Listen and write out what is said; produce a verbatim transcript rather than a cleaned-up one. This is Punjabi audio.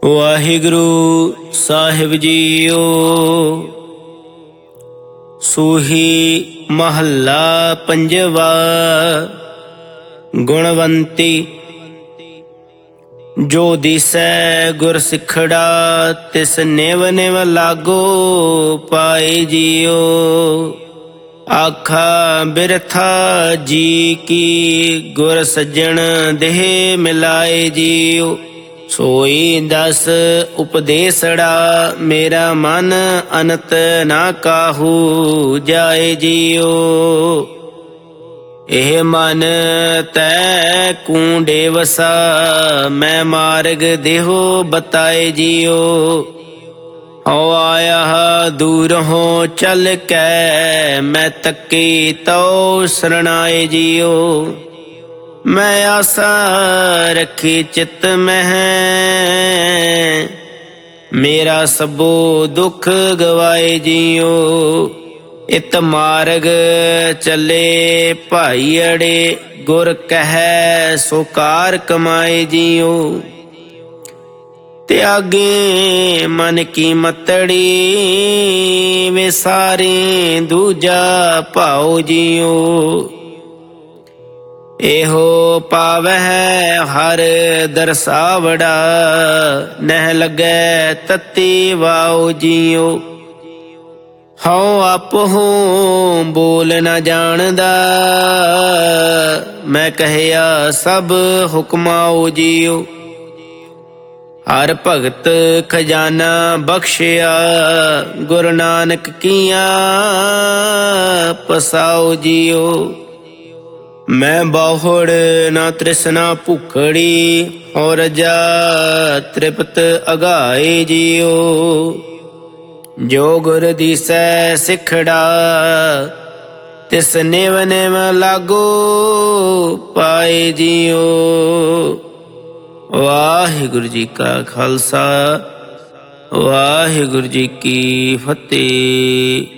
ਵਾਹਿਗੁਰੂ ਸਾਹਿਬ ਜੀਓ। ਸੂਹੀ ਮਹੱਲਾ ਪੰਜਵਾ। ਗੁਣਵੰਤੀ ਜੋ ਦਿਸੈ ਗੁਰ ਸਿਖੜਾ, ਤਿਸ ਨਿਵ ਨਿਵ ਲਾਗੋ ਪਾਏ ਜੀਓ। ਆਖਾ ਬਿਰਥਾ ਜੀ ਕੀ, ਗੁਰ ਸੱਜਣ ਦੇਹ ਮਿਲਾਏ ਜੀਓ। ਸੋਈ ਦਸ ਉਪਦੇਸੜਾ, ਮੇਰਾ ਮਨ ਅਨੰਤ ਨਾ ਕਾਹੂ ਜਾਏ ਜੀਓ। ਇਹ ਮਨ ਤੈ ਕੂੰਡੇ ਵਸਾ, ਮੈਂ ਮਾਰਗ ਦੇਹੋ ਬਤਾਏ ਜੀਓ। ਹਉ ਆਇਆ ਦੂਰੋਂ ਚੱਲ ਕੈ, ਮੈਂ ਤੱਕੀ ਤਉ ਸਰਣਾਏ ਜੀਓ। ਮੈਂ ਆਸਾ ਰੱਖੀ ਚਿੱਤ ਮਹਿ, ਮੇਰਾ ਸਭੋ ਦੁੱਖ ਗਵਾਏ ਜੀਓ। ਇਤ ਮਾਰਗ ਚੱਲੇ ਭਾਈ ਅੜੇ, ਗੁਰ ਕਹੈ ਸੋ ਕਾਰ ਕਮਾਏ ਜੀਓ। ਤਿਆਗੇ ਮਨ ਕੀ ਮਤੜੀ, ਵਿਸਾਰੇ ਦੂਜਾ ਭਾਉ ਜੀਓ। ਇਹੋ ਪਾਵਹਿ ਹਰ ਦਰਸਾਵੜਾ, ਨਹਿ ਲੱਗੈ ਤਤੀ ਵਾਉ ਜੀਓ। ਹਉ ਆਪਹੁ ਬੋਲ ਨ ਜਾਣਦਾ, ਮੈਂ ਕਹਿਆ ਸਭ ਹੁਕਮਾਉ ਜੀਓ। ਹਰ ਭਗਤ ਖਜ਼ਾਨਾ ਬਖਸ਼ਿਆ, ਗੁਰੂ ਨਾਨਕ ਕੀਆਂ ਪਸਾਉ ਜੀਓ। ਮੈਂ ਬਹੁੜ ਨਾ ਤ੍ਰਿਸ਼ਨਾ ਭੁਖੜੀ, ਹਉ ਰਜਾ ਤ੍ਰਿਪਤ ਅਗਾਏ ਜੀਓ। ਜੋ ਗੁਰ ਦੀਸੈ ਸਿਖੜਾ, ਤਿਸ ਨਿਵ ਨਿਵ ਲਾਗੋ ਪਾਏ ਜੀਓ। ਵਾਹਿਗੁਰੂ ਜੀ ਕਾ ਖਾਲਸਾ, ਵਾਹਿਗੁਰੂ ਜੀ ਕੀ ਫਤਿਹ।